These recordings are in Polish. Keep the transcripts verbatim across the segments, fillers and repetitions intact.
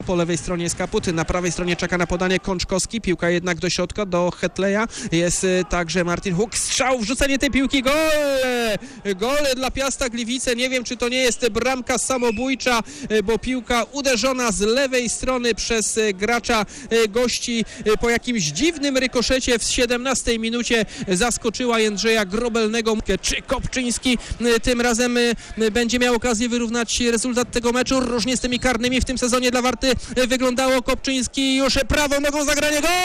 Po lewej stronie jest Kaput, na prawej stronie czeka na podanie Kączkowski, piłka jednak do środka, do Hetleja, jest także Martin Huk, strzał, wrzucenie tej piłki, gol! Gol dla Piasta Gliwice, nie wiem czy to nie jest bramka samobójcza, bo piłka uderzona z lewej strony przez gracza gości po jakimś dziwnym rykoszecie w siedemnastej minucie zaskoczyła Jędrzeja Grobelnego. Czy Kopczyński tym razem będzie miał okazję wyrównać rezultat tego meczu? Różnie z tymi karnymi w tym sezonie dla Warty wyglądało. Kopczyński już prawą nogą zagranie, gol!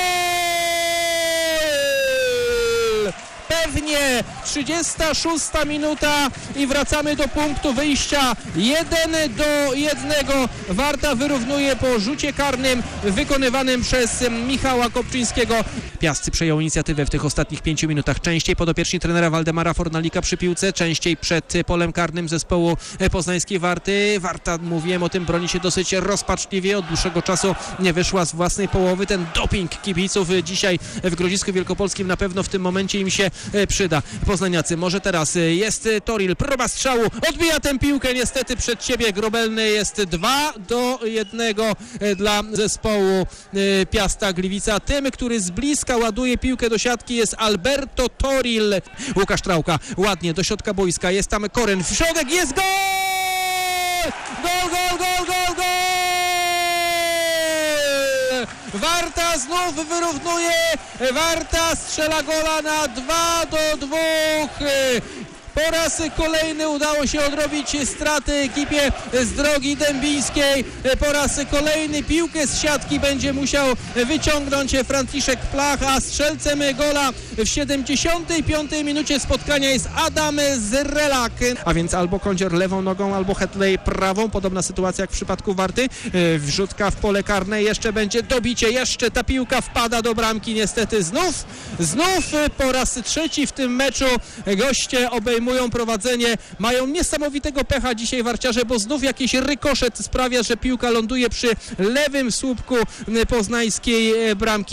Pewnie trzydziesta szósta minuta i wracamy do punktu wyjścia. jeden do jednego. Warta wyrównuje po rzucie karnym wykonywanym przez Michała Kopczyńskiego. Piast przejął inicjatywę w tych ostatnich pięciu minutach. Częściej podopieczni trenera Waldemara Fornalika przy piłce, częściej przed polem karnym zespołu poznańskiej Warty. Warta, mówiłem o tym, broni się dosyć rozpaczliwie. Od dłuższego czasu nie wyszła z własnej połowy. Ten doping kibiców dzisiaj w Grodzisku Wielkopolskim na pewno w tym momencie im się przyda. Poznaniacy, może teraz jest Toril, próba strzału, odbija tę piłkę niestety przed siebie. Grobelny, jest dwa do jednego dla zespołu Piasta Gliwica. Tym, który z bliska ładuje piłkę do siatki, jest Alberto Toril. Łukasz Trałka, ładnie do środka boiska, jest tam Koren, w środek, jest gol! Gol, gol, gol, gol, gol! Warta znów wyrównuje, Warta strzela gola na dwa do dwóch. Po raz kolejny udało się odrobić straty ekipie z Drogi Dębińskiej. Po raz kolejny piłkę z siatki będzie musiał wyciągnąć Franciszek Plach, a strzelcem gola w siedemdziesiątej piątej minucie spotkania jest Adam Zrelak. A więc albo Kądzior lewą nogą, albo Hetley prawą. Podobna sytuacja jak w przypadku Warty. Wrzutka w pole karne, jeszcze będzie dobicie, jeszcze ta piłka wpada do bramki. Niestety znów, znów po raz trzeci w tym meczu goście obejmują prowadzenie, mają niesamowitego pecha dzisiaj warciarze, bo znów jakiś rykoszet sprawia, że piłka ląduje przy lewym słupku poznańskiej bramki.